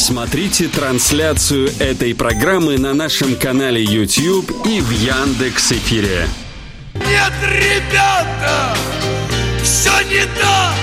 Смотрите трансляцию этой программы на нашем канале YouTube и в Яндекс.Эфире. Нет, ребята, все не так,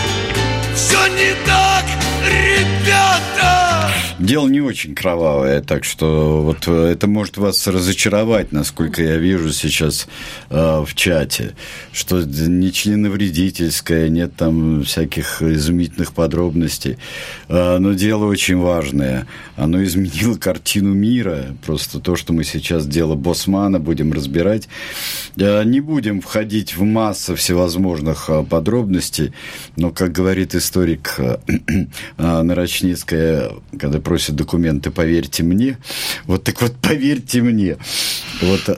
ребята. Дело не очень кровавое, так что вот это может вас разочаровать, насколько я вижу сейчас в чате, что не членовредительское, нет там всяких изумительных подробностей, но дело очень важное. Оно изменило картину мира, просто то, что мы сейчас дело Босмана будем разбирать. Не будем входить в массу всевозможных подробностей, но, как говорит историк Нарочницкая, когда просят документы, поверьте мне. Вот так вот, поверьте мне. Вот,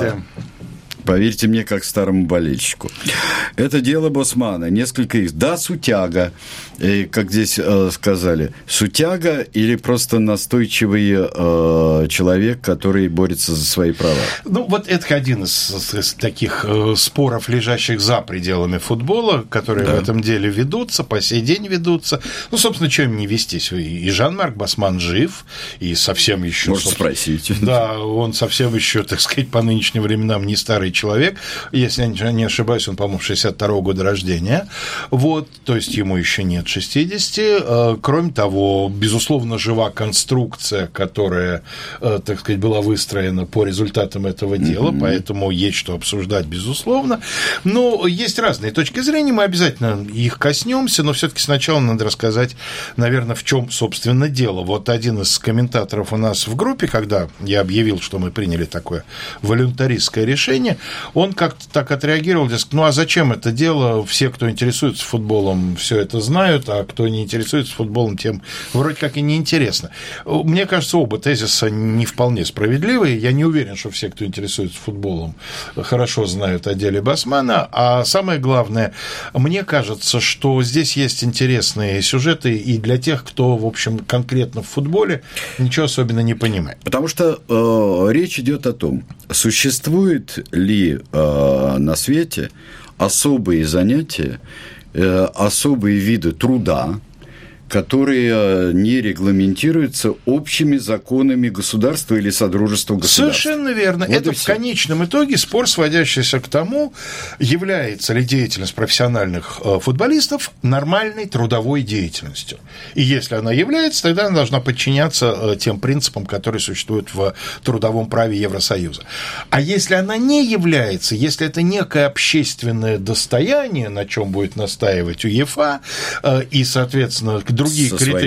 поверьте мне, как старому болельщику. Это дело Босмана. Несколько их. Да, сутяга. И, как здесь сказали, сутяга или просто настойчивый человек, который борется за свои права? Ну, вот это один из таких споров, лежащих за пределами футбола, которые в этом деле ведутся, по сей день ведутся. Ну, собственно, чем им не вестись? И Жан-Марк Босман жив, и совсем еще... Можно спросить. Да, он совсем еще, так сказать, по нынешним временам не старый человек. Если я не ошибаюсь, он, по-моему, 62-го года рождения. Вот, то есть ему еще нет 60. Кроме того, безусловно, жива конструкция, которая, так сказать, была выстроена по результатам этого дела, поэтому есть что обсуждать, безусловно. Но есть разные точки зрения, мы обязательно их коснемся, но все-таки сначала надо рассказать, наверное, в чем, собственно, дело. Вот один из комментаторов у нас в группе, когда я объявил, что мы приняли такое волюнтаристское решение, он как-то так отреагировал, дескать, ну а зачем это дело, все, кто интересуется футболом, все это знают, а кто не интересуется футболом, тем вроде как и не интересно. Мне кажется, оба тезиса не вполне справедливые. Я не уверен, что все, кто интересуется футболом, хорошо знают о деле Босмана. А самое главное, мне кажется, что здесь есть интересные сюжеты и для тех, кто, в общем, конкретно в футболе ничего особенно не понимает. Потому что речь идет о том, существует ли на свете особые занятия, особые виды труда, которые не регламентируются общими законами государства или содружества государств. Совершенно верно. Вот это в конечном итоге спор, сводящийся к тому, является ли деятельность профессиональных футболистов нормальной трудовой деятельностью. И если она является, тогда она должна подчиняться тем принципам, которые существуют в трудовом праве Евросоюза. А если она не является, если это некое общественное достояние, на чем будет настаивать УЕФА, и, соответственно, другие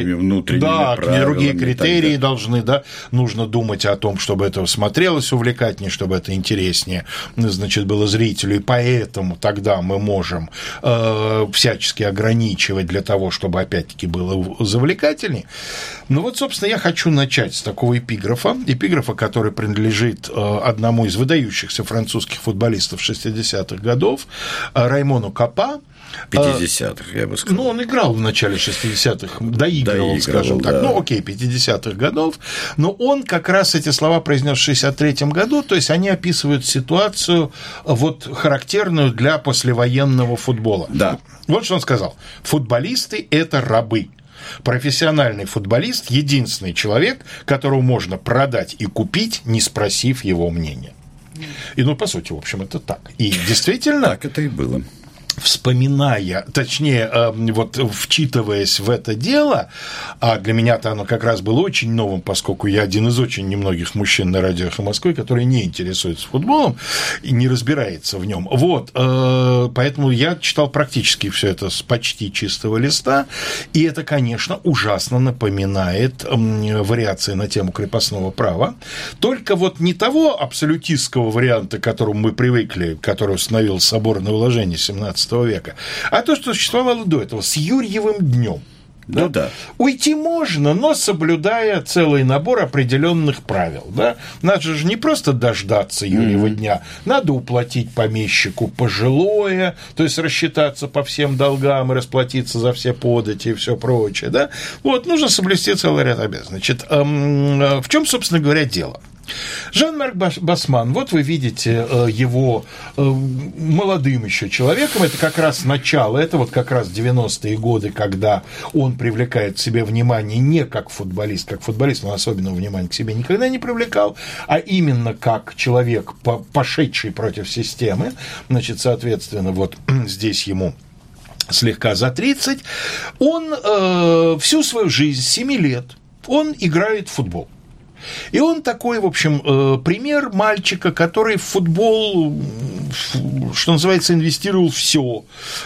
другие критерии должны, нужно думать о том, чтобы это смотрелось увлекательнее, чтобы это интереснее, значит, было зрителю, и поэтому тогда мы можем всячески ограничивать для того, чтобы, опять-таки, было завлекательнее. Ну вот, собственно, я хочу начать с такого эпиграфа, который принадлежит одному из выдающихся французских футболистов 60-х годов, Раймону Капа. 50-х, я бы сказал. Ну, он играл в начале 60-х, доигрывал, скажем так. Да. Ну, окей, 50-х годов. Но он как раз эти слова произнес в 63-м году, то есть они описывают ситуацию вот характерную для послевоенного футбола. Да. Вот что он сказал. Футболисты – это рабы. Профессиональный футболист – единственный человек, которого можно продать и купить, не спросив его мнения. И, ну, по сути, в общем, это так. И действительно... Так это и было. Вспоминая, точнее, вот вчитываясь в это дело, а для меня-то оно как раз было очень новым, поскольку я один из очень немногих мужчин на радио «Эхо Москвы», который не интересуется футболом и не разбирается в нем. Вот, поэтому я читал практически все это с почти чистого листа, и это, конечно, ужасно напоминает вариации на тему крепостного права, только вот не того абсолютистского варианта, к которому мы привыкли, который установил соборное уложение 17 века, а то, что существовало до этого, с Юрьевым днем. Да? Ну да. Уйти можно, но соблюдая целый набор определенных правил. Да? Надо же не просто дождаться Юрьева дня, надо уплатить помещику пожилое, то есть рассчитаться по всем долгам и расплатиться за все подати и все прочее. Да? Вот, нужно соблюсти целый ряд обязанностей. Значит, в чем, собственно говоря, дело? Жан-Марк Басман, вот вы видите его молодым еще человеком, это как раз начало, это вот как раз 90-е годы, когда он привлекает к себе внимание не как футболист он особенного внимания к себе никогда не привлекал, а именно как человек, пошедший против системы, значит, соответственно, вот здесь ему слегка за 30, он всю свою жизнь, 7 лет, он играет в футбол. И он такой, в общем, пример мальчика, который в футбол, что называется, инвестировал все.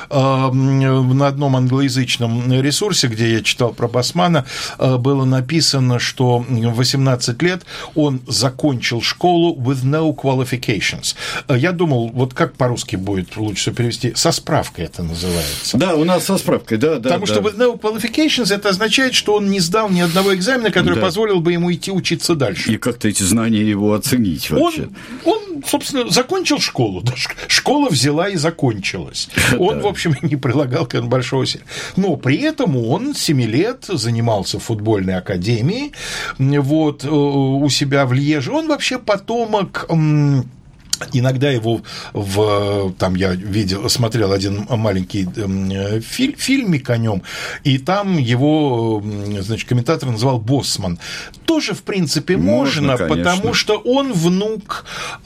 На одном англоязычном ресурсе, где я читал про Басмана, было написано, что в 18 лет он закончил школу with no qualifications. Я думал, вот как по-русски будет лучше всего перевести? Со справкой это называется. Да, у нас со справкой, да. Потому что with no qualifications это означает, что он не сдал ни одного экзамена, который позволил бы ему идти учиться дальше. И как-то эти знания его оценить вообще. Он, собственно, закончил школу. Да, школа взяла и закончилась. Он, в общем, не прилагал к этому большого усилия. Но при этом он 7 лет занимался в футбольной академии вот, у себя в Льеже. Он вообще потомок... Иногда его там я смотрел один маленький фильмик о нем, и там его, значит, комментатор называл Боссман. Тоже, в принципе, можно потому что он внук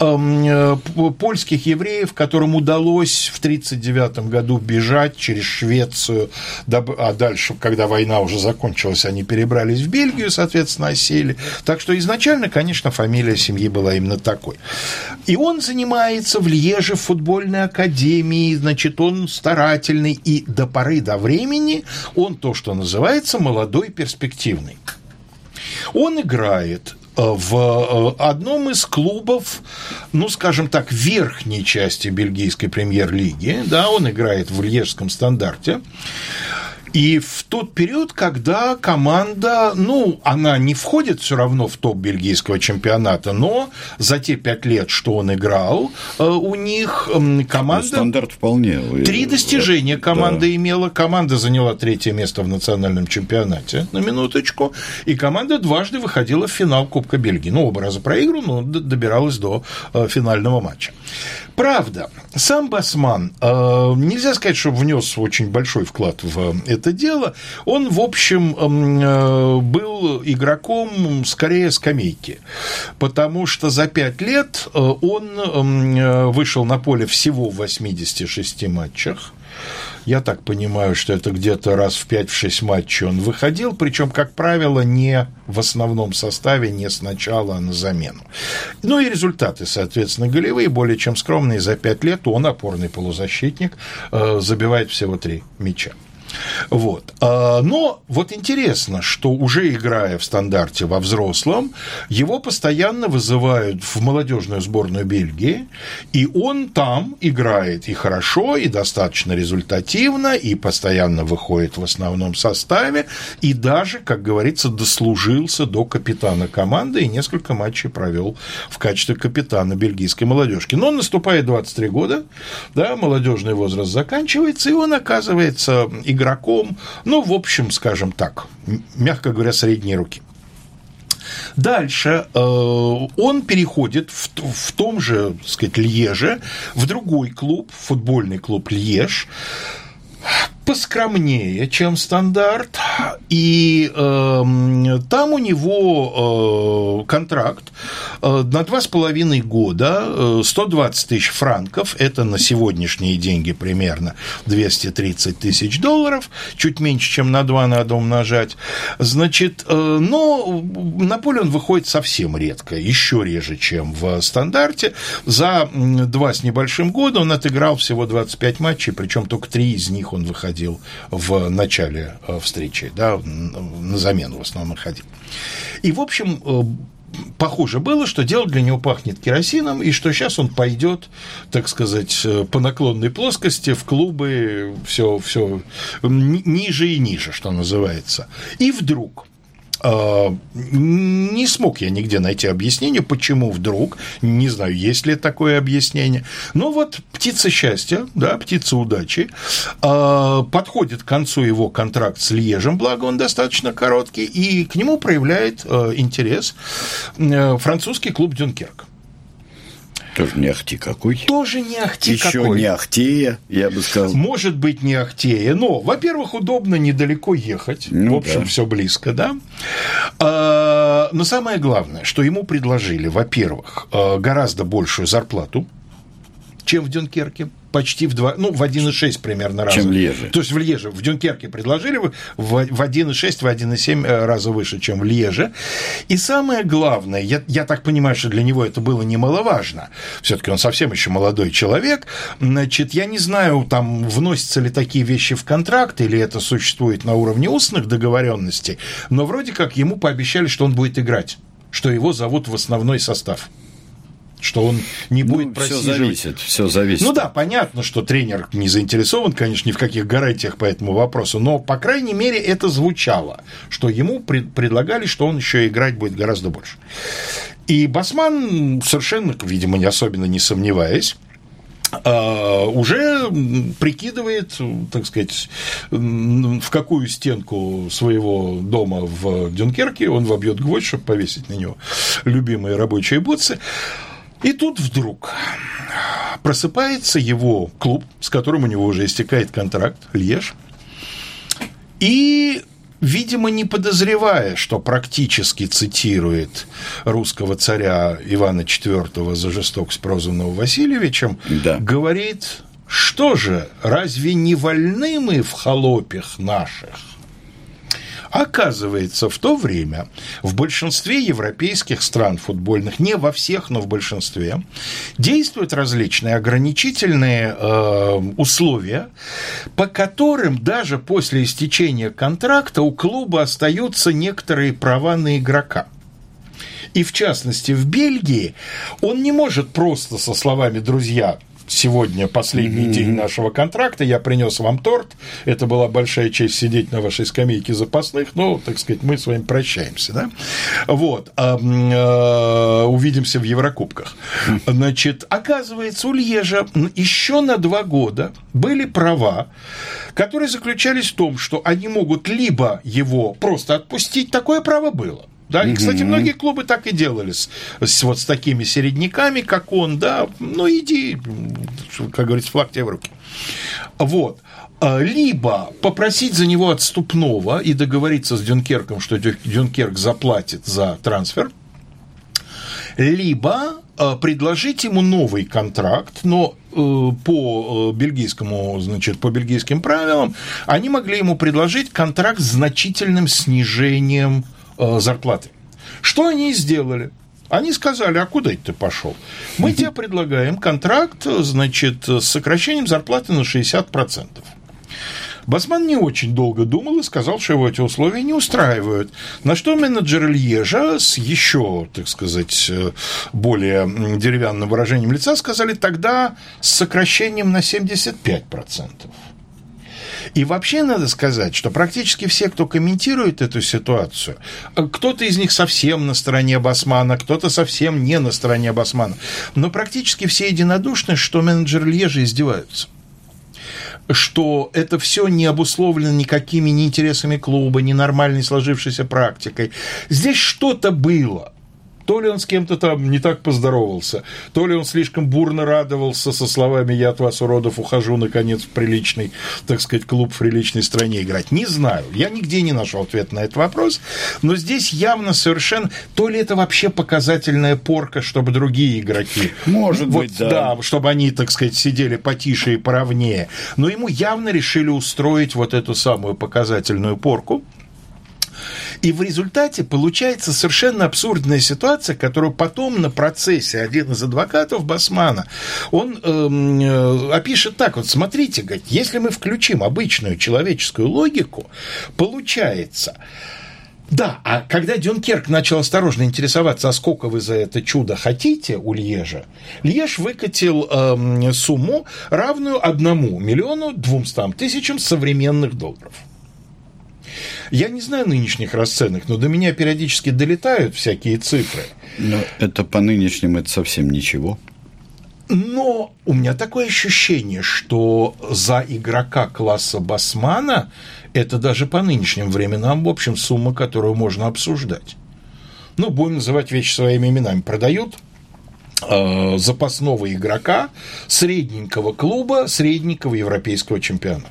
польских евреев, которым удалось в 1939 году бежать через Швецию, а дальше, когда война уже закончилась, они перебрались в Бельгию, соответственно, осели. Так что изначально, конечно, фамилия семьи была именно такой. И он занимается в Льеже в футбольной академии, значит, он старательный, и до поры до времени он то, что называется, молодой перспективный. Он играет в одном из клубов, ну, скажем так, верхней части бельгийской премьер-лиги, да, он играет в Льежском Стандарте. И в тот период, когда команда, ну, она не входит все равно в топ бельгийского чемпионата, но за те 5 лет, что он играл, у них команда... Стандарт вполне. 3 достижения команда имела. Команда заняла 3-е место в национальном чемпионате, на минуточку, и команда дважды выходила в финал Кубка Бельгии. Ну, оба раза проиграла, но добиралась до финального матча. Правда, сам Басман, нельзя сказать, что внес очень большой вклад в это дело. Он, в общем, был игроком скорее скамейки, потому что за 5 лет он вышел на поле всего в 86 матчах. Я так понимаю, что это где-то раз в 5-6 матчей он выходил, причем, как правило, не в основном составе, не сначала, а на замену. Ну и результаты, соответственно, голевые, более чем скромные. За 5 лет он, опорный полузащитник, забивает всего 3 мяча. Вот. Но вот интересно, что уже играя в Стандарте во взрослом, его постоянно вызывают в молодежную сборную Бельгии, и он там играет и хорошо, и достаточно результативно, и постоянно выходит в основном составе, и даже, как говорится, дослужился до капитана команды и несколько матчей провел в качестве капитана бельгийской молодежки. Но наступает 23 года, да, молодежный возраст заканчивается, и он оказывается игроком, ну, в общем, скажем так, мягко говоря, средней руки. Дальше он переходит в том же, так сказать, Льеже в другой клуб, футбольный клуб «Льеж», поскромнее, чем Стандарт, и там у него контракт на 2,5 года, 120 тысяч франков, это на сегодняшние деньги примерно 230 тысяч долларов, чуть меньше, чем на 2 надо умножать, значит, но на поле он выходит совсем редко, еще реже, чем в Стандарте. За 2 с небольшим года он отыграл всего 25 матчей, причем только 3 из них он выходил в начале встречи, да, на замену в основном ходил. И, в общем, похоже было, что дело для него пахнет керосином, и что сейчас он пойдет, так сказать, по наклонной плоскости в клубы все ниже и ниже, что называется. И вдруг Не смог я нигде найти объяснение, почему вдруг, не знаю, есть ли такое объяснение, но вот птица счастья, да, птица удачи, подходит к концу его контракт с Льежем, благо он достаточно короткий, и к нему проявляет интерес французский клуб «Дюнкерк». Тоже не ахти какой. Тоже не ахти еще какой. Еще не ахтея, я бы сказал. Может быть, не ахтея, но, во-первых, удобно недалеко ехать. В общем, да. Все близко, да. Но самое главное, что ему предложили, во-первых, гораздо большую зарплату, чем в Дюнкерке. Почти в 1,6 примерно раза. Чем в Льеже. То есть в Льеже, в Дюнкерке предложили в 1,6, в 1,7 раза выше, чем в Льеже. И самое главное, я так понимаю, что для него это было немаловажно. Все-таки он совсем еще молодой человек. Значит, я не знаю, там вносятся ли такие вещи в контракт, или это существует на уровне устных договоренностей, но вроде как ему пообещали, что он будет играть, что его зовут в основной состав. Что он не будет просиживать. Все зависит. Ну да, понятно, что тренер не заинтересован, конечно, ни в каких гарантиях по этому вопросу, но, по крайней мере, это звучало, что ему предлагали, что он еще играть будет гораздо больше. И Басман, совершенно, видимо, не особенно не сомневаясь, уже прикидывает, так сказать, в какую стенку своего дома в Дюнкерке он вобьет гвоздь, чтобы повесить на него любимые рабочие бутсы. И тут вдруг просыпается его клуб, с которым у него уже истекает контракт, Льеж, и, видимо, не подозревая, что практически цитирует русского царя Ивана IV за жестокость, прозванного Васильевичем, да. Говорит, что же, разве не вольны мы в холопях наших? Оказывается, в то время в большинстве европейских стран футбольных, не во всех, но в большинстве, действуют различные ограничительные условия, по которым даже после истечения контракта у клуба остаются некоторые права на игрока. И в частности, в Бельгии он не может просто со словами «друзья», сегодня последний день нашего контракта, я принес вам торт, это была большая честь сидеть на вашей скамейке запасных, но, так сказать, мы с вами прощаемся, да? Вот, увидимся в Еврокубках. Значит, оказывается, у Льежа еще на 2 года были права, которые заключались в том, что они могут либо его просто отпустить, такое право было. Да, и, кстати, многие клубы так и делали с такими середняками, как он, да, ну, иди, как говорится, флаг тебе в руки. Вот. Либо попросить за него отступного и договориться с Дюнкерком, что Дюнкерк заплатит за трансфер, либо предложить ему новый контракт, но по бельгийским правилам они могли ему предложить контракт с значительным снижением зарплаты. Что они сделали? Они сказали, а куда ты пошел? Мы тебе предлагаем контракт, значит, с сокращением зарплаты на 60%. Басман не очень долго думал и сказал, что его эти условия не устраивают. На что менеджеры Льежа с еще, так сказать, более деревянным выражением лица сказали, тогда с сокращением на 75%. И вообще надо сказать, что практически все, кто комментирует эту ситуацию, кто-то из них совсем на стороне Басмана, кто-то совсем не на стороне Басмана, но практически все единодушны, что менеджеры Льежа издеваются. Что это все не обусловлено никакими ни интересами клуба, ни нормальной сложившейся практикой. Здесь что-то было. То ли он с кем-то там не так поздоровался, то ли он слишком бурно радовался со словами «я от вас, уродов, ухожу, наконец, в приличный, так сказать, клуб в приличной стране играть». Не знаю, я нигде не нашел ответ на этот вопрос, но здесь явно совершенно... То ли это вообще показательная порка, чтобы другие игроки... Может быть, да. Да, чтобы они, так сказать, сидели потише и поровнее. Но ему явно решили устроить вот эту самую показательную порку. И в результате получается совершенно абсурдная ситуация, которую потом на процессе один из адвокатов Басмана, он опишет так, вот смотрите, говорит, если мы включим обычную человеческую логику, получается... Да, а когда Дюнкерк начал осторожно интересоваться, а сколько вы за это чудо хотите у Льежа, Льеж выкатил сумму, равную $1 200 000 современных долларов. Я не знаю нынешних расценок, но до меня периодически долетают всякие цифры. Но это по нынешним это совсем ничего. Но у меня такое ощущение, что за игрока класса Басмана это даже по нынешним временам, в общем, сумма, которую можно обсуждать. Ну, будем называть вещи своими именами. Продают запасного игрока средненького клуба, средненького европейского чемпионата.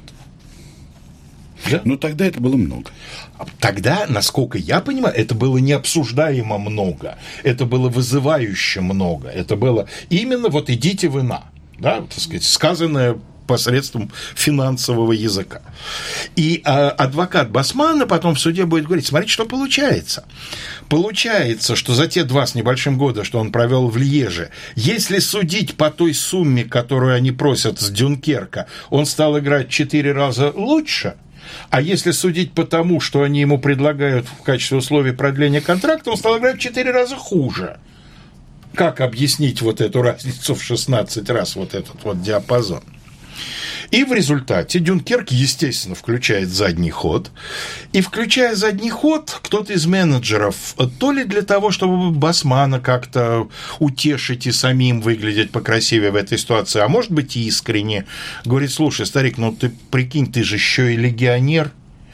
Да? Ну, тогда это было много. Тогда, насколько я понимаю, это было необсуждаемо много, это было вызывающе много, это было именно вот идите вы на, да, так сказать, сказанное посредством финансового языка. И адвокат Басмана потом в суде будет говорить, смотрите, что получается. Получается, что за те 2 с небольшим года, что он провел в Льеже, если судить по той сумме, которую они просят с Дюнкерка, он стал играть 4 раза лучше. А если судить по тому, что они ему предлагают в качестве условий продления контракта, он стал играть в 4 раза хуже. Как объяснить вот эту разницу в 16 раз, вот этот вот диапазон? И в результате Дюнкерк, естественно, включает задний ход. И включая задний ход, кто-то из менеджеров, то ли для того, чтобы Басмана как-то утешить и самим выглядеть покрасивее в этой ситуации, а может быть и искренне, говорит, слушай, старик, ну ты прикинь, ты же еще и легионер.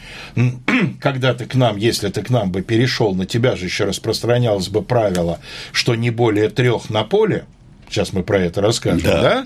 Когда ты к нам, если ты к нам бы перешел, на тебя же еще распространялось бы правило, что не более 3 на поле, сейчас мы про это расскажем, да?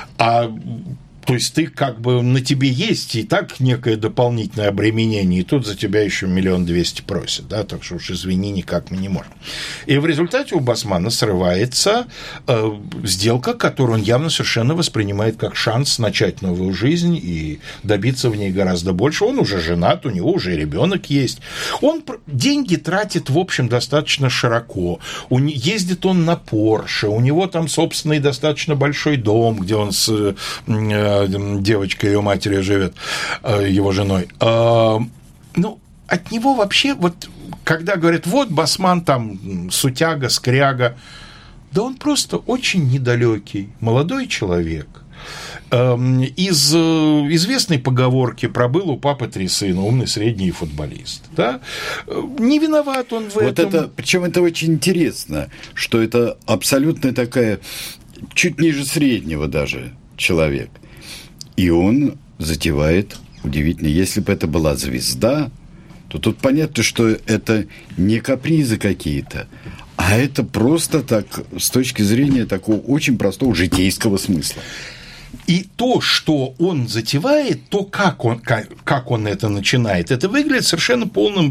То есть ты как бы на тебе есть и так некое дополнительное обременение, и тут за тебя еще 1 200 000 просят, да, так что уж извини, никак мы не можем. И в результате у Басмана срывается сделка, которую он явно совершенно воспринимает как шанс начать новую жизнь и добиться в ней гораздо больше. Он уже женат, у него уже ребенок есть. Он деньги тратит, в общем, достаточно широко. Ездит он на Порше, у него там собственный достаточно большой дом, где он с девочкой, ее матерью живет, его женой. Ну, от него вообще, вот, когда говорят, вот Басман там сутяга, скряга, да он просто очень недалекий, молодой человек. Из известной поговорки «пробыл у папы 3 сына, умный средний футболист». Да? Не виноват он в этом. Это, причем это очень интересно, что это абсолютно такая, чуть ниже среднего даже человек. И он затевает, удивительно, если бы это была звезда, то тут понятно, что это не капризы какие-то, а это просто так, с точки зрения такого очень простого житейского смысла. И то, что он затевает, то, как он это начинает, это выглядит совершенно полным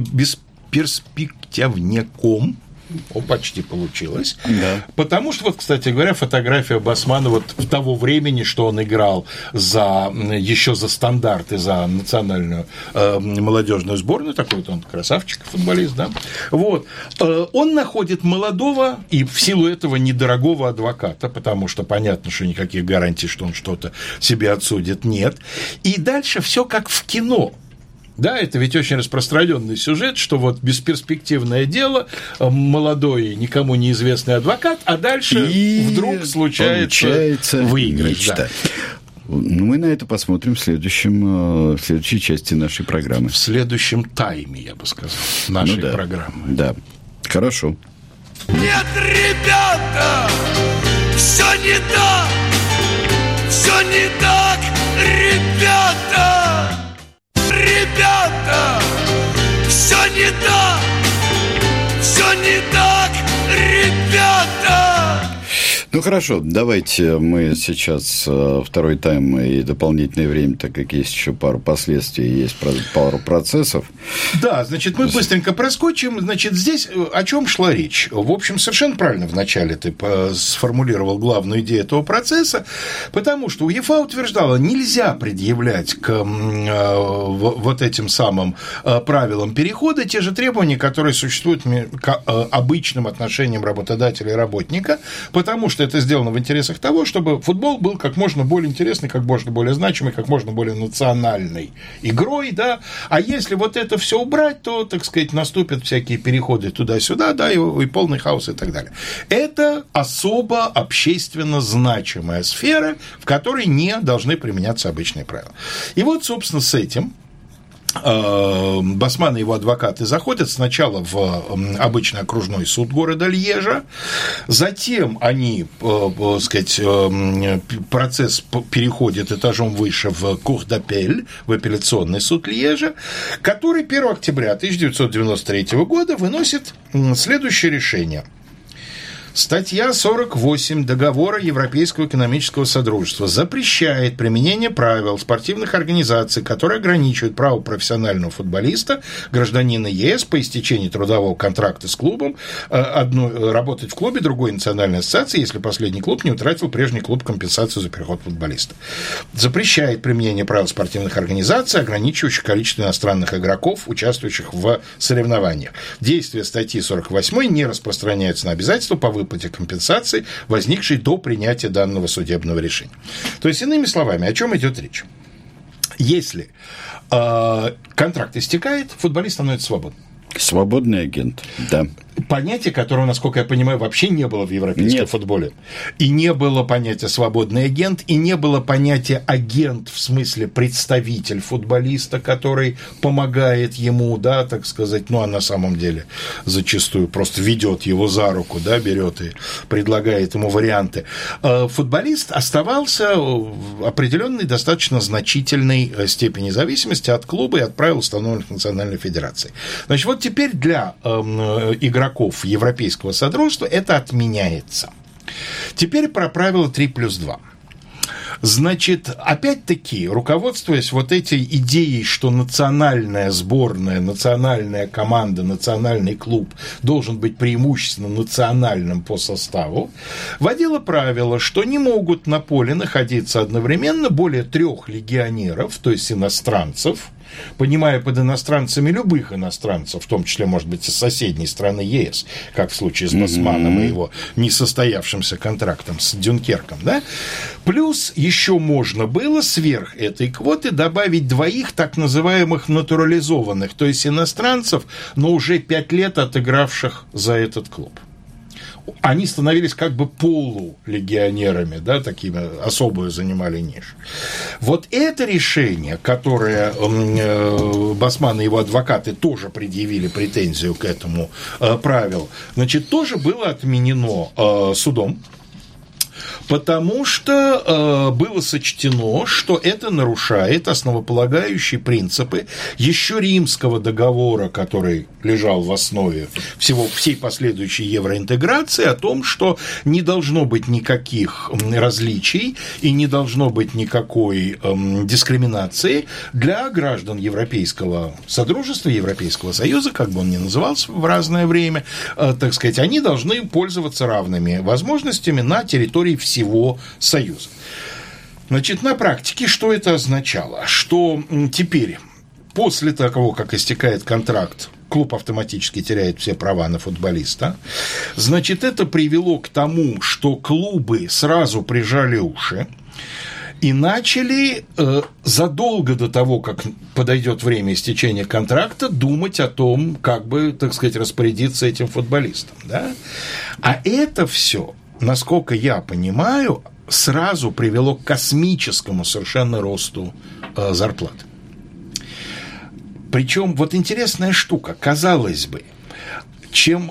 бесперспективняком. Почти получилось. Да. Потому что, вот, кстати говоря, фотография Басмана вот в того времени, что он играл еще за стандарты, за национальную молодежную сборную, такой вот он красавчик, футболист, да, вот, он находит молодого и в силу этого недорогого адвоката, потому что понятно, что никаких гарантий, что он что-то себе отсудит, нет. И дальше все как в кино. Да, это ведь очень распространенный сюжет, что вот бесперспективное дело, молодой, никому неизвестный адвокат, а дальше вдруг случается выигрыш. Да. Ну, мы на это посмотрим в следующей части нашей программы. В следующем тайме, я бы сказал, нашей программы. Да, хорошо. Нет, ребята, все не так, ребята. Ребята, все не так, ребята. Ну, хорошо, давайте мы сейчас второй тайм и дополнительное время, так как есть еще пару последствий, есть пару процессов. Да, значит, мы быстренько проскочим. Значит, здесь о чем шла речь? В общем, совершенно правильно вначале ты сформулировал главную идею этого процесса, потому что УЕФА утверждала, нельзя предъявлять к вот этим самым правилам перехода те же требования, которые существуют к обычным отношениям работодателя и работника, потому что это сделано в интересах того, чтобы футбол был как можно более интересный, как можно более значимый, как можно более национальной игрой, да, а если вот это все убрать, то, так сказать, наступят всякие переходы туда-сюда, да, и полный хаос и так далее. Это особо общественно значимая сфера, в которой не должны применяться обычные правила. И вот, собственно, с этим Басман и его адвокаты заходят сначала в обычный окружной суд города Льежа, затем они, так сказать, процесс переходит этажом выше в Кур д'Апель, в апелляционный суд Льежа, который 1 октября 1993 года выносит следующее решение. Статья 48 Договора Европейского экономического содружества запрещает применение правил спортивных организаций, которые ограничивают право профессионального футболиста, гражданина ЕС по истечении трудового контракта с клубом, работать в клубе другой национальной ассоциации, если последний клуб не утратил прежний клуб компенсацию за переход футболиста. Запрещает применение правил спортивных организаций, ограничивающих количество иностранных игроков, участвующих в соревнованиях. Действие статьи 48 не распространяется на обязательства по выплате компенсации, возникшей до принятия данного судебного решения. То есть, иными словами, о чем идет речь? Если контракт истекает, футболист становится свободным. Свободный агент, да. Понятие, которого, насколько я понимаю, вообще не было в европейском футболе. И не было понятия «свободный агент», и не было понятия «агент» в смысле представитель футболиста, который помогает ему, да, так сказать, ну, а на самом деле зачастую просто ведет его за руку, да, берет и предлагает ему варианты. Футболист оставался в определенной достаточно значительной степени зависимости от клуба и от правил, установленных Национальной Федерацией. Значит, вот теперь для игроков Европейского Содружества это отменяется. Теперь про правило 3+2. Значит, опять-таки, руководствуясь вот этой идеей, что национальная сборная, национальная команда, национальный клуб должен быть преимущественно национальным по составу, вводило правило, что не могут на поле находиться одновременно более 3 легионеров, то есть иностранцев, понимая под иностранцами любых иностранцев, в том числе, может быть, из соседней страны ЕС, как в случае с Басманом и его несостоявшимся контрактом с Дюнкерком, да? Плюс еще можно было сверх этой квоты добавить 2 так называемых натурализованных, то есть иностранцев, но уже 5 лет отыгравших за этот клуб. Они становились как бы полулегионерами, да, такими особую занимали нишу. Вот это решение, которое Басман и его адвокаты тоже предъявили претензию к этому правилу, значит, тоже было отменено судом, потому что было сочтено, что это нарушает основополагающие принципы еще Римского договора, который лежал в основе всей последующей евроинтеграции, о том, что не должно быть никаких различий и не должно быть никакой дискриминации для граждан Европейского Содружества, Европейского Союза, как бы он ни назывался в разное время, так сказать, они должны пользоваться равными возможностями на территории всего Союза. Значит, на практике что это означало? Что теперь, после того, как истекает контракт, клуб автоматически теряет все права на футболиста. Значит, это привело к тому, что клубы сразу прижали уши и начали задолго до того, как подойдет время истечения контракта, думать о том, как бы, так сказать, распорядиться этим футболистом. Да? А это все, насколько я понимаю, сразу привело к космическому совершенно росту зарплат. Причем вот интересная штука, казалось бы, чем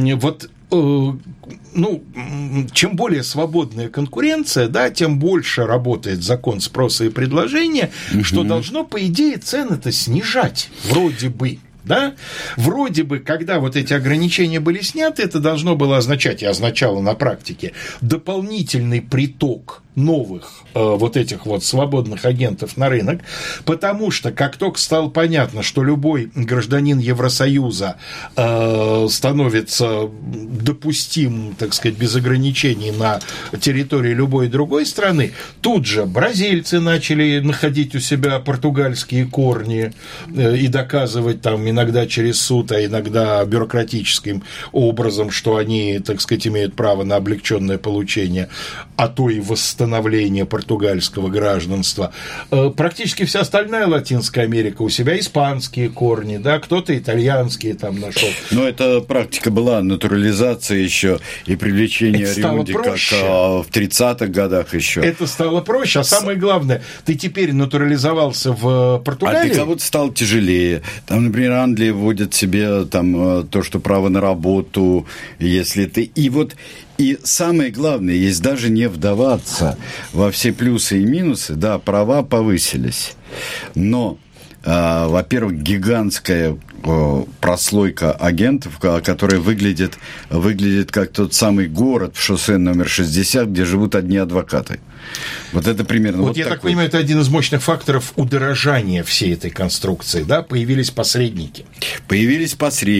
чем более свободная конкуренция, да, тем больше работает закон спроса и предложения, что должно, по идее, цены-то снижать, вроде бы. Да? Вроде бы, когда вот эти ограничения были сняты, это должно было означать, и означало на практике, дополнительный приток новых вот этих вот свободных агентов на рынок, потому что как только стало понятно, что любой гражданин Евросоюза становится допустим, так сказать, без ограничений на территории любой другой страны, тут же бразильцы начали находить у себя португальские корни и доказывать там иногда через суд, а иногда бюрократическим образом, что они, так сказать, имеют право на облегченное получение, а то и восстановление португальского гражданства. Практически вся остальная Латинская Америка у себя испанские корни, да, кто-то итальянские там нашел. Но эта практика была, натурализация еще и привлечение Рюди, как в 30-х годах еще. Это стало проще, а самое главное, ты теперь натурализовался в Португалии. А для кого-то стало тяжелее. Там, например, Англия вводит себе там то, что право на работу, если ты... И самое главное, если даже не вдаваться во все плюсы и минусы, да, права повысились. Но, во-первых, гигантская прослойка агентов, которая выглядит как тот самый город в шоссе номер 60, где живут одни адвокаты. Вот это примерно. Вот я так понимаю, это один из мощных факторов удорожания всей этой конструкции, да? Появились посредники. Появились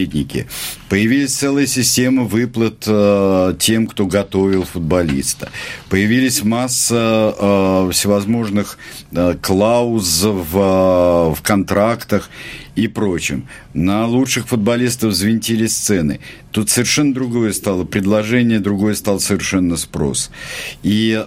целая система выплат тем, кто готовил футболиста. Появились масса всевозможных клауз в контрактах и прочем. На лучших футболистов взвинтились цены. Тут совершенно другое стало предложение, другое стал совершенно спрос. И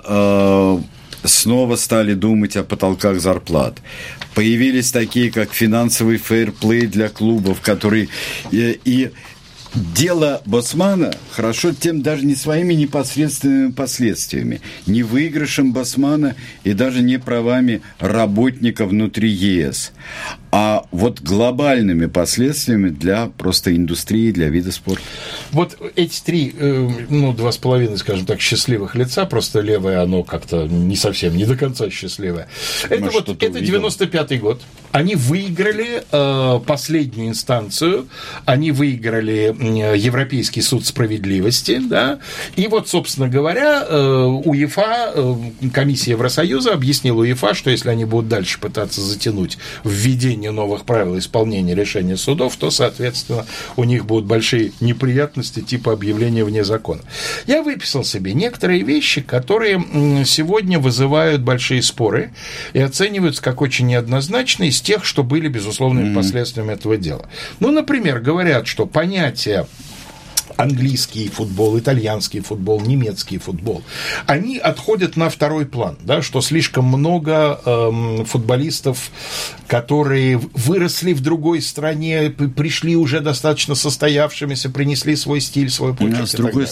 снова стали думать о потолках зарплат. Появились такие, как финансовый фейрплей для клубов, которые... И дело Босмана хорошо тем даже не своими непосредственными последствиями, не выигрышем Босмана и даже не правами работника внутри ЕС, а вот глобальными последствиями для просто индустрии, для вида спорта. Вот эти три, 2,5, скажем так, счастливых лица, просто левое оно как-то не совсем, не до конца счастливое. Это 95-й год. Они выиграли последнюю инстанцию, они выиграли Европейский суд справедливости, да, и вот, собственно говоря, УЕФА, комиссия Евросоюза объяснила УЕФА, что если они будут дальше пытаться затянуть введение новых правил исполнения решения судов, то, соответственно, у них будут большие неприятности типа объявления вне закона. Я выписал себе некоторые вещи, которые сегодня вызывают большие споры и оцениваются как очень неоднозначные из тех, что были безусловными последствиями этого дела. Например, говорят, что понятие английский футбол, итальянский футбол, немецкий футбол, они отходят на второй план, да, что слишком много футболистов, которые выросли в другой стране, пришли уже достаточно состоявшимися, принесли свой стиль, свой почерк. А с другой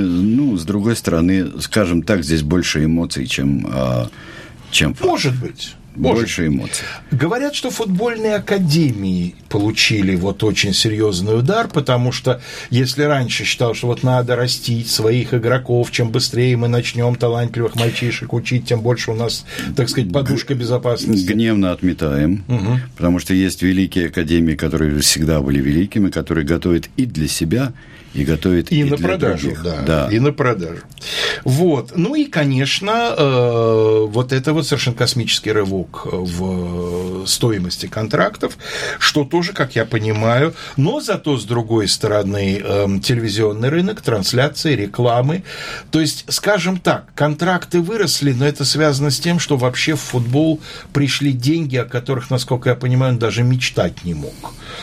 стороны, скажем так, здесь больше эмоций, чем может быть. Больше эмоций. Говорят, что футбольные академии получили вот очень серьезный удар, потому что если раньше считал, что вот надо растить своих игроков, чем быстрее мы начнем талантливых мальчишек учить, тем больше у нас, так сказать, подушка безопасности. Гневно отметаем, потому что есть великие академии, которые всегда были великими, которые готовят и для себя, и готовит и на для продажу, других. Да, и на продажу. Вот. И, конечно, вот это вот совершенно космический рывок в стоимости контрактов, что тоже, как я понимаю, но зато, с другой стороны, телевизионный рынок, трансляции, рекламы. То есть, скажем так, контракты выросли, но это связано с тем, что вообще в футбол пришли деньги, о которых, насколько я понимаю, он даже мечтать не мог.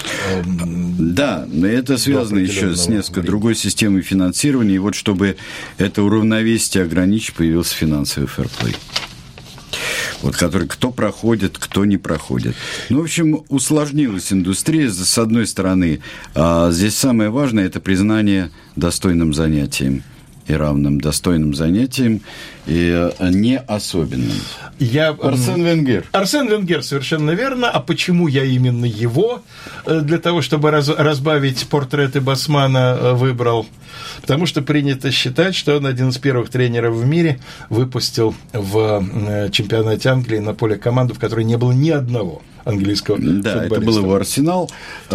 Да, но это связано еще с несколько другой системой финансирования. И вот чтобы это уравновесие ограничить, появился финансовый фэрплей. Вот, который кто проходит, кто не проходит. В общем, усложнилась индустрия. С одной стороны, здесь самое важное – это признание достойным занятием и равным достойным занятием, и не особенным. Арсен Венгер, совершенно верно. А почему я именно его для того, чтобы разбавить портреты Босмана, выбрал? Потому что принято считать, что он один из первых тренеров в мире выпустил в чемпионате Англии на поле команду, в которой не было ни одного английского футболиста. Да, это был его Арсенал.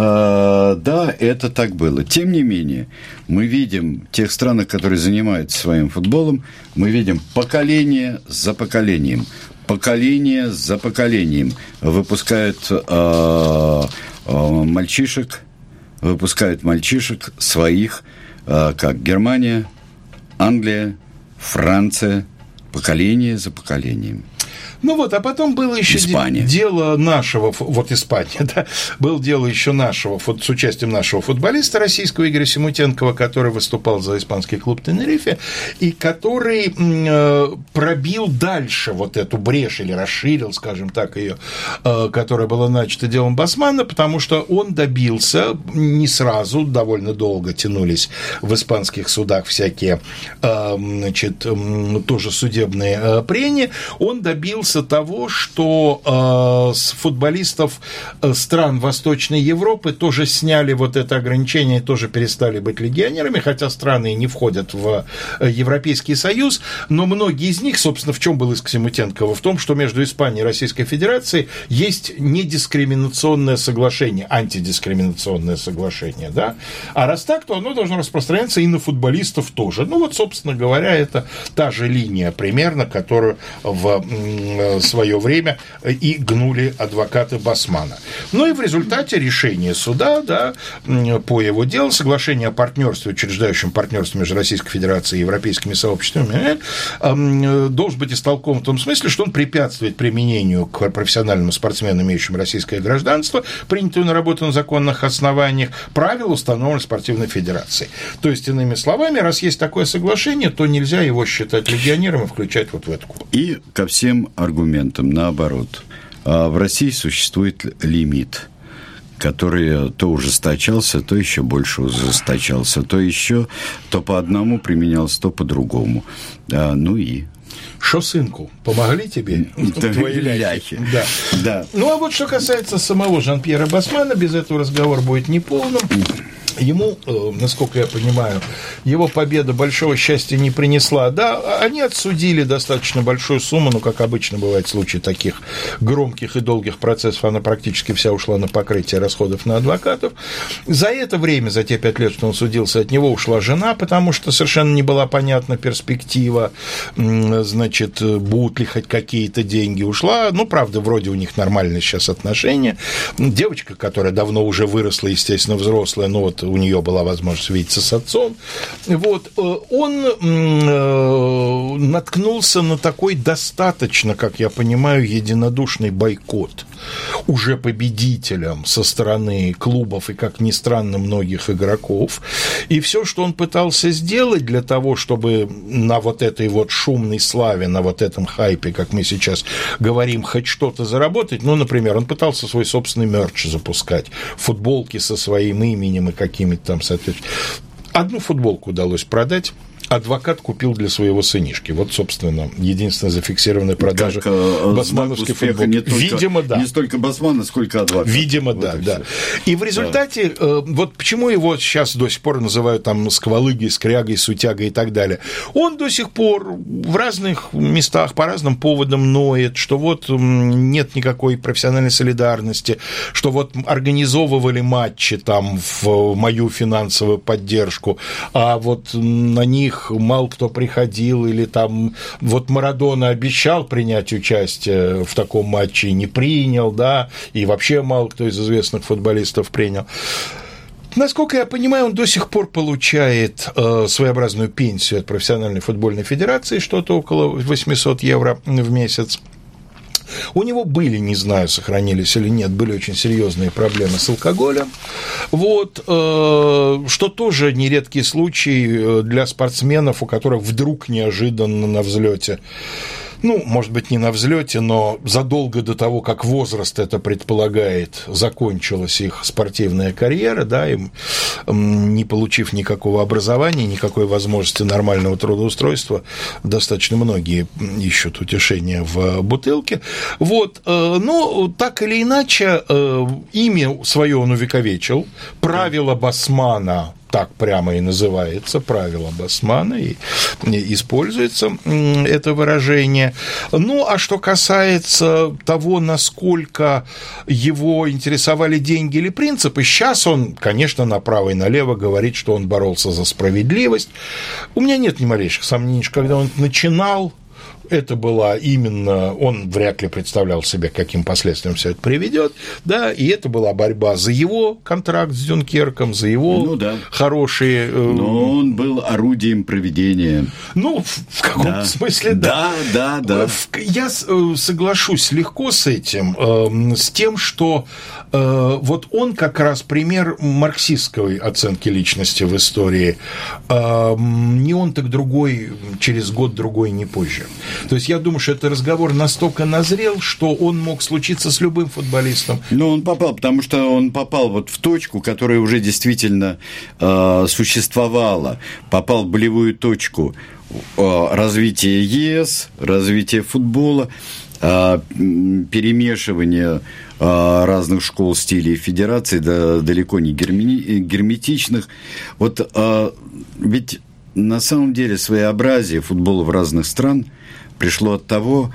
Да, это так было. Тем не менее, мы видим в тех странах, которые занимаются своим футболом, мы видим поколение за поколением. Поколение за поколением выпускают мальчишек своих, как Германия, Англия, Франция, поколение за поколением. Ну вот, а потом было еще дело нашего, вот Испания, да, было дело еще нашего, с участием нашего футболиста российского Игоря Симутенкова, который выступал за испанский клуб Тенерифе, и который пробил дальше вот эту брешь, или расширил, скажем так, ее, которая была начата делом Басмана, потому что он добился не сразу, довольно долго тянулись в испанских судах всякие, значит, тоже судебные прения, он добился того, что с футболистов стран Восточной Европы тоже сняли вот это ограничение, тоже перестали быть легионерами, хотя страны не входят в Европейский Союз, но многие из них, собственно, в чем был иск Симутенкова? В том, что между Испанией и Российской Федерацией есть недискриминационное соглашение, антидискриминационное соглашение, да? А раз так, то оно должно распространяться и на футболистов тоже. Ну вот, собственно говоря, это та же линия примерно, которую в свое время и гнули адвокаты Басмана. Ну и в результате решения суда, да, по его делу, соглашение о партнерстве, учреждающем партнерство между Российской Федерацией и европейскими сообществами, должен быть истолкован в том смысле, что он препятствует применению к профессиональным спортсменам, имеющим российское гражданство, принятую на работу на законных основаниях, правил, установленных спортивной федерацией. То есть, иными словами, раз есть такое соглашение, то нельзя его считать легионером и включать вот в эту квоту. И ко всем аргументам наоборот. В России существует лимит, который то ужесточался, то еще больше ужесточался, то по одному применялся, то по другому. Ну и... Шо, сынку, помогли тебе твои ляхи? Да. Ну, а вот что касается самого Жан-Пьера Басмана, без этого разговор будет неполным. Ему, насколько я понимаю, его победа большого счастья не принесла. Да, они отсудили достаточно большую сумму, но, как обычно бывает в случае таких громких и долгих процессов, она практически вся ушла на покрытие расходов на адвокатов. За это время, за те 5 лет, что он судился, от него ушла жена, потому что совершенно не была понятна перспектива, значит, будут ли хоть какие-то деньги. Ушла, ну, правда, вроде у них нормальные сейчас отношения. Девочка, которая давно уже выросла, естественно, взрослая, но вот у нее была возможность видеться с отцом. Вот. Он наткнулся на такой достаточно, как я понимаю, единодушный бойкот уже победителям со стороны клубов и, как ни странно, многих игроков. И все, что он пытался сделать для того, чтобы на вот этой вот шумной славе, на вот этом хайпе, как мы сейчас говорим, хоть что-то заработать, ну, например, он пытался свой собственный мерч запускать, футболки со своим именем и какими-то там, соответственно. Одну футболку удалось продать. Адвокат купил для своего сынишки. Вот, собственно, единственная зафиксированная продажа басмановской футболки. Видимо, да. Не столько Басмана, сколько адвокат. Видимо, вот да. И в результате, вот почему его сейчас до сих пор называют там сквалыгой, скрягой, сутягой и так далее. Он до сих пор в разных местах по разным поводам ноет, что вот нет никакой профессиональной солидарности, что вот организовывали матчи там в мою финансовую поддержку, а вот на них мало кто приходил, или там вот Марадона обещал принять участие в таком матче и не принял, да, и вообще мало кто из известных футболистов принял. Насколько я понимаю, он до сих пор получает своеобразную пенсию от профессиональной футбольной федерации, что-то около 800 евро в месяц. У него были, не знаю, сохранились или нет, были очень серьезные проблемы с алкоголем. Вот, что тоже нередкий случай для спортсменов, у которых вдруг неожиданно на взлете, ну, может быть, не на взлете, но задолго до того, как возраст это предполагает, закончилась их спортивная карьера, да, им, не получив никакого образования, никакой возможности нормального трудоустройства, достаточно многие ищут утешения в бутылке. Вот, но так или иначе, имя свое он увековечил, правило Басмана, так прямо и называется, правило Басмана, и используется это выражение. Ну, а что касается того, насколько его интересовали деньги или принципы, сейчас он, конечно, направо и налево говорит, что он боролся за справедливость. У меня нет ни малейших сомнений, что когда он начинал, это была именно, он вряд ли представлял себе, каким последствиям все это приведет, да, и это была борьба за его контракт с Дюнкерком, за его хорошие... Но он был орудием проведения. Ну, в каком-то смысле, да. Да. Я соглашусь легко с этим, с тем, что вот он как раз пример марксистской оценки личности в истории. Не он, так другой, через год-другой, не позже. То есть я думаю, что этот разговор настолько назрел, что он мог случиться с любым футболистом. Ну, он попал, потому что он попал вот в точку, которая уже действительно существовала. Попал в болевую точку развития ЕС, развития футбола, перемешивания разных школ, стилей федерации, да, далеко не герметичных. Вот ведь на самом деле своеобразие футбола в разных стран пришло от того,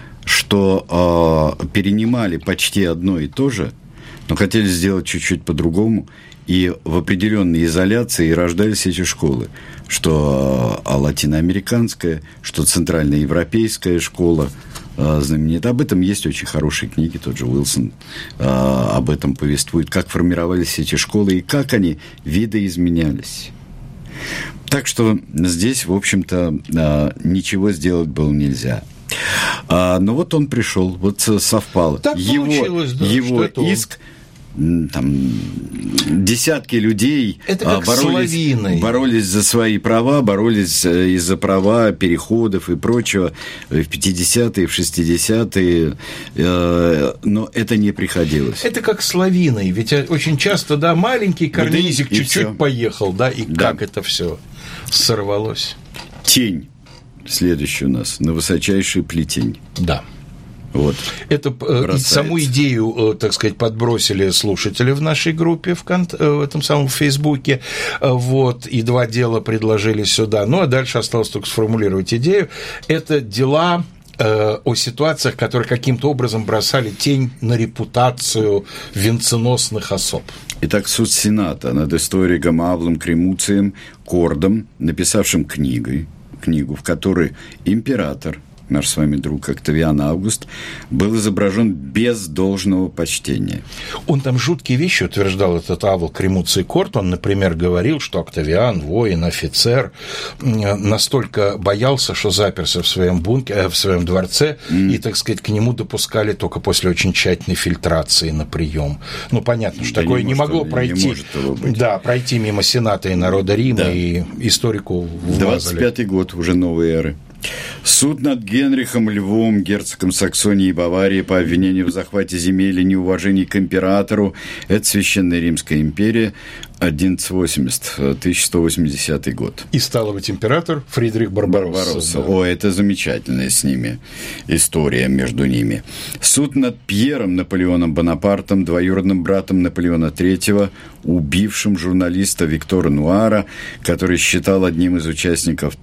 что перенимали почти одно и то же, но хотели сделать чуть-чуть по-другому, и в определенной изоляции рождались эти школы, что латиноамериканская, что центральноевропейская школа знаменитая. Об этом есть очень хорошие книги, тот же Уилсон об этом повествует, как формировались эти школы и как они видоизменялись. Так что здесь, в общем-то, ничего сделать было нельзя. Но вот он пришел, вот совпало. Так получилось, да, его иск, там, десятки людей боролись за свои права, боролись из-за права переходов и прочего в 50-е, в 60-е, но это не приходилось. Это как с лавиной, ведь очень часто, да, маленький карнизик чуть-чуть поехал, да, и как это все сорвалось. Тень. Следующий у нас на высочайший плетень. Да. Вот. Это саму идею, так сказать, подбросили слушатели в нашей группе в этом самом Фейсбуке, вот, и два дела предложили сюда. Ну, а дальше осталось только сформулировать идею. Это дела о ситуациях, которые каким-то образом бросали тень на репутацию венценосных особ. Итак, суд Сената над историком Авлом Кремуцием Кордом, написавшим книгу, в которой император, наш с вами друг Октавиан Август, был изображен без должного почтения. Он там жуткие вещи утверждал, этот Авл Кремуций Корд. Он, например, говорил, что Октавиан, воин, офицер, настолько боялся, что заперся в своем бункере, в своем дворце, и, так сказать, к нему допускали только после очень тщательной фильтрации на прием. Ну, понятно, что такое не могло пройти. Да, пройти мимо Сената и народа Рима, да. И историку вмазали. 25-й год уже новой эры. Суд над Генрихом Львом, герцогом Саксонии и Баварии, по обвинению в захвате земель и неуважении к императору. Это Священная Римская империя, 1180 год. И, стало быть, император Фридрих Барбаросса. Да. О, это замечательная с ними история между ними. Суд над Пьером Наполеоном Бонапартом, двоюродным братом Наполеона III, убившим журналиста Виктора Нуара, которого считал одним из участников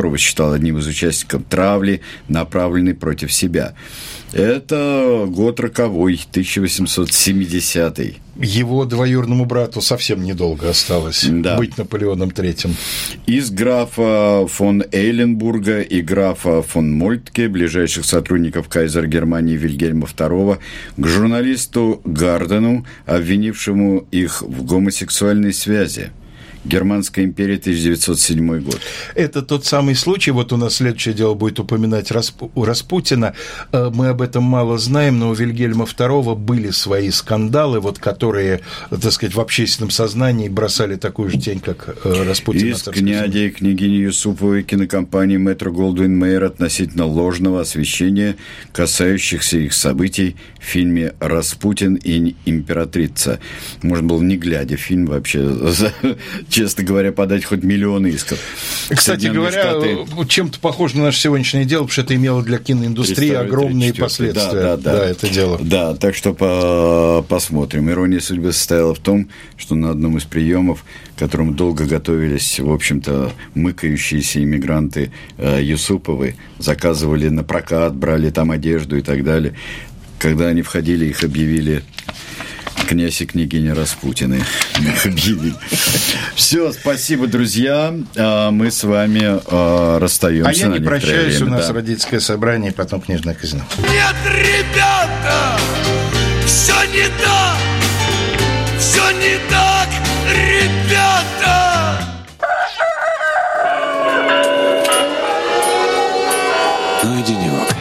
травли, направленной против себя. Это год роковой, 1870-й. Его двоюродному брату совсем недолго осталось быть Наполеоном III. Из графа фон Эйленбурга и графа фон Мольтке, ближайших сотрудников кайзера Германии Вильгельма II, к журналисту Гардену, обвинившему их в гомосексуальной связи. Германская империя, 1907 год. Это тот самый случай, вот у нас следующее дело будет упоминать Распутина. Мы об этом мало знаем, но у Вильгельма II были свои скандалы, вот, которые, так сказать, в общественном сознании бросали такую же тень, как Распутин. Иск князя и княгини Юсуповой кинокомпании Метро-Голдвин-Мейер относительно ложного освещения, касающихся их событий в фильме «Распутин и императрица». Можно было, не глядя фильм вообще, честно говоря, подать хоть миллион исков. Кстати говоря, чем-то похоже на наше сегодняшнее дело, потому что это имело для киноиндустрии огромные последствия. Да, это дело. Да, так что посмотрим. Ирония судьбы состояла в том, что на одном из приемов, к которому долго готовились, в общем-то, мыкающиеся иммигранты Юсуповы, заказывали на прокат, брали там одежду и так далее. Когда они входили, их объявили князь и княгиня Распутины объявили. Все, спасибо, друзья. Мы с вами расстаемся. А я не прощаюсь, время, у нас родительское собрание, потом книжное казино. Нет, ребята!